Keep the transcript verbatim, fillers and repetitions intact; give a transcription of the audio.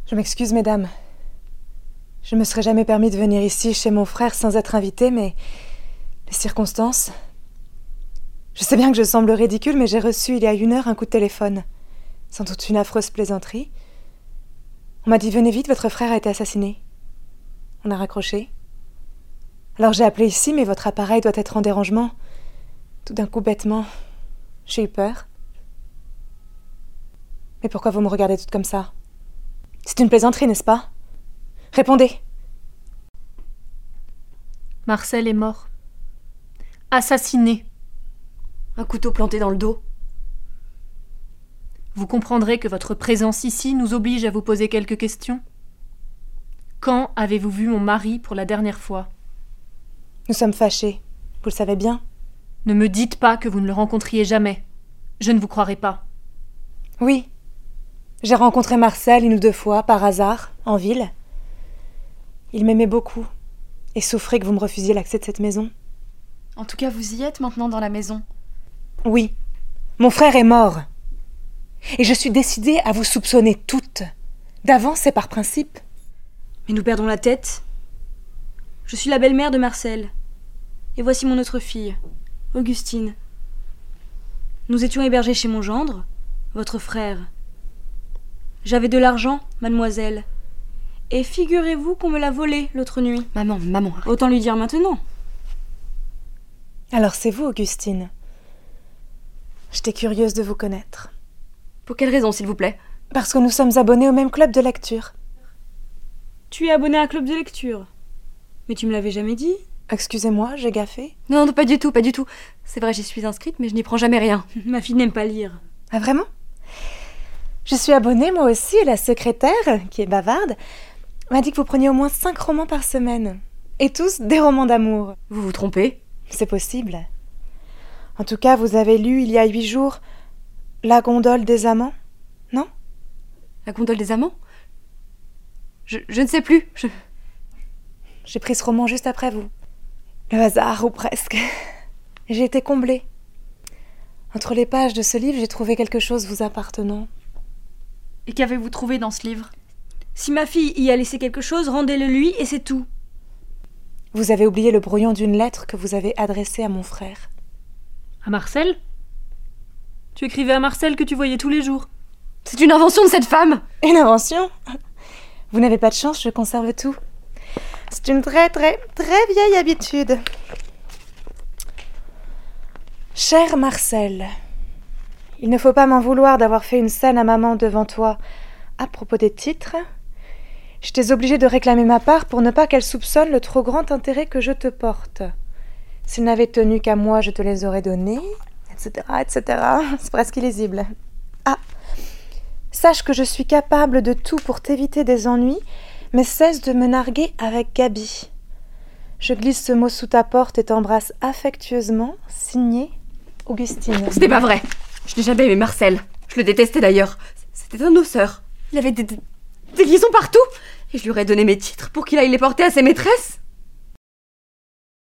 Je m'excuse, mesdames. Je me serais jamais permis de venir ici chez mon frère sans être invitée, mais les circonstances... Je sais bien que je semble ridicule, mais j'ai reçu il y a une heure un coup de téléphone. Sans doute une affreuse plaisanterie. On m'a dit « Venez vite, votre frère a été assassiné ». On a raccroché. Alors j'ai appelé ici, mais votre appareil doit être en dérangement. Tout d'un coup, bêtement, j'ai eu peur. Mais pourquoi vous me regardez toutes comme ça? C'est une plaisanterie, n'est-ce pas? Répondez. Marcel est mort. Assassiné. Un couteau planté dans le dos. Vous comprendrez que votre présence ici nous oblige à vous poser quelques questions. Quand avez-vous vu mon mari pour la dernière fois? Nous sommes fâchés, vous le savez bien. Ne me dites pas que vous ne le rencontriez jamais. Je ne vous croirai pas. Oui. J'ai rencontré Marcel une ou deux fois, par hasard, en ville. Il m'aimait beaucoup et souffrait que vous me refusiez l'accès de cette maison. En tout cas, vous y êtes maintenant dans la maison. Oui. Mon frère est mort. Et je suis décidée à vous soupçonner toutes. D'avance et par principe. Mais nous perdons la tête. Je suis la belle-mère de Marcel. Et voici mon autre fille, Augustine. Nous étions hébergés chez mon gendre, votre frère. J'avais de l'argent, mademoiselle. Et figurez-vous qu'on me l'a volé l'autre nuit. Maman, maman. Arrête. Autant lui dire maintenant. Alors c'est vous, Augustine. J'étais curieuse de vous connaître. Pour quelle raison, s'il vous plaît? Parce que nous sommes abonnés au même club de lecture. Tu es abonnée à un club de lecture. Mais tu me l'avais jamais dit. Excusez-moi, j'ai gaffé. Non, non, pas du tout, pas du tout. C'est vrai, j'y suis inscrite, mais je n'y prends jamais rien. Ma fille n'aime pas lire. Ah vraiment? Je suis abonnée, moi aussi, et la secrétaire, qui est bavarde, m'a dit que vous preniez au moins cinq romans par semaine. Et tous des romans d'amour. Vous vous trompez? C'est possible. En tout cas, vous avez lu, il y a huit jours, La gondole des amants, non? La gondole des amants? Je, je ne sais plus. Je... J'ai pris ce roman juste après vous. Le hasard, ou presque. J'ai été comblée. Entre les pages de ce livre, j'ai trouvé quelque chose vous appartenant. Et qu'avez-vous trouvé dans ce livre? Si ma fille y a laissé quelque chose, rendez-le lui et c'est tout. Vous avez oublié le brouillon d'une lettre que vous avez adressée à mon frère. À Marcel? Tu écrivais à Marcel que tu voyais tous les jours. C'est une invention de cette femme! Une invention? Vous n'avez pas de chance, je conserve tout. C'est une très très très vieille habitude. Cher Marcel, il ne faut pas m'en vouloir d'avoir fait une scène à maman devant toi à propos des titres. J'étais obligée de réclamer ma part pour ne pas qu'elle soupçonne le trop grand intérêt que je te porte. S'il n'avait tenu qu'à moi, je te les aurais donnés, et cetera, et cetera. C'est presque illisible. Ah, sache que je suis capable de tout pour t'éviter des ennuis, mais cesse de me narguer avec Gaby. Je glisse ce mot sous ta porte et t'embrasse affectueusement, signé Augustine. C'était pas vrai. Je n'ai jamais aimé Marcel. Je le détestais d'ailleurs. C'était un osseur. Il avait des, des, des liaisons partout. Et je lui aurais donné mes titres pour qu'il aille les porter à ses maîtresses.